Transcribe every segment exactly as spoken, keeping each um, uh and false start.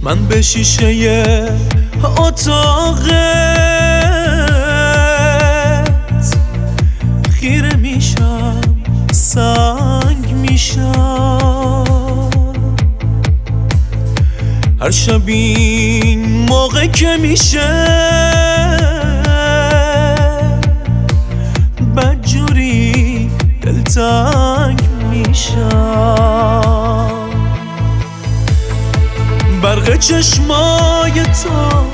من به شیشه اتاقت خیره میشم، سنگ میشم. هر شب این موقع که میشه بدجوری دلتنگ میشم. برق چشمای تو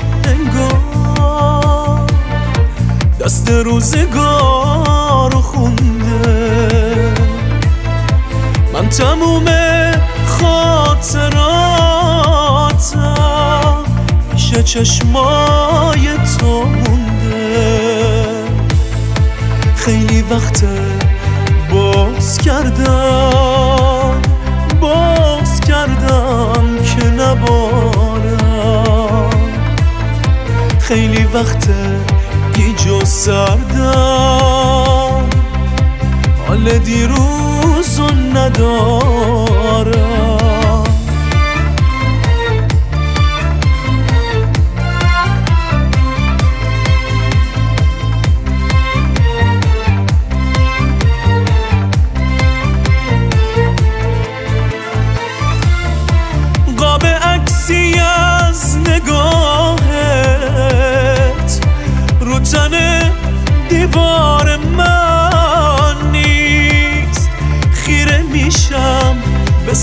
انگار دست روزگار خونده. من تموم خاطراتم پیش چشمای تو مونده. خیلی وقته باز کردم باز کردم که نبارم. خیلی وقته گیج و سردم، حال دیروزو ندارم. قاب عکسی از نگاهت رو تن دیوار من نیست. خیره میشم به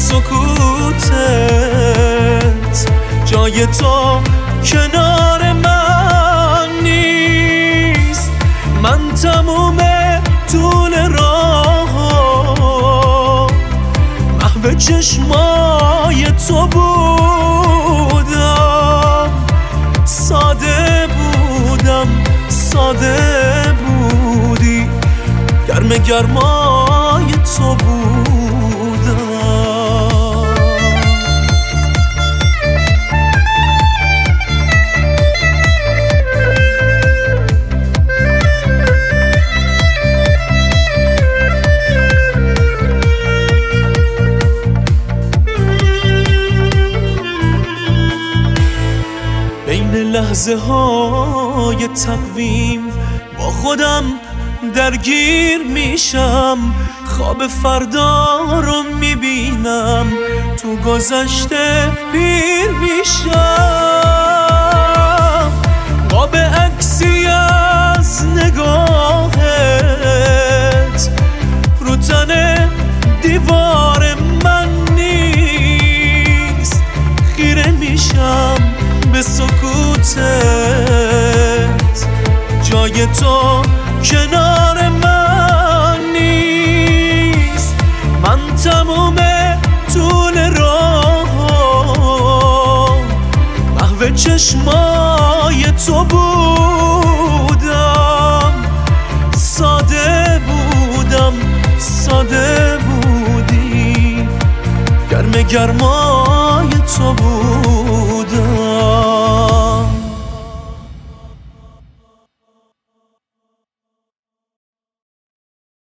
سکوتت، جای تو کنار من نیست. من تموم طول راه محو چشمای تو بودم. ساده بودم ساده بودی، گرم گرمای تو بودم. بین لحظه های تقویم با خودم درگیر میشم. خواب فردا رو میبینم، تو گذشته پیر میشم. قاب عکسی از نگاهت رو تن دیوار من نیست. خیره میشم به سکوتت، جای تو کنار من نیست. من تموم طول راه محو چشمای تو بودم. ساده بودم ساده بودی، گرم گرمای تو بود.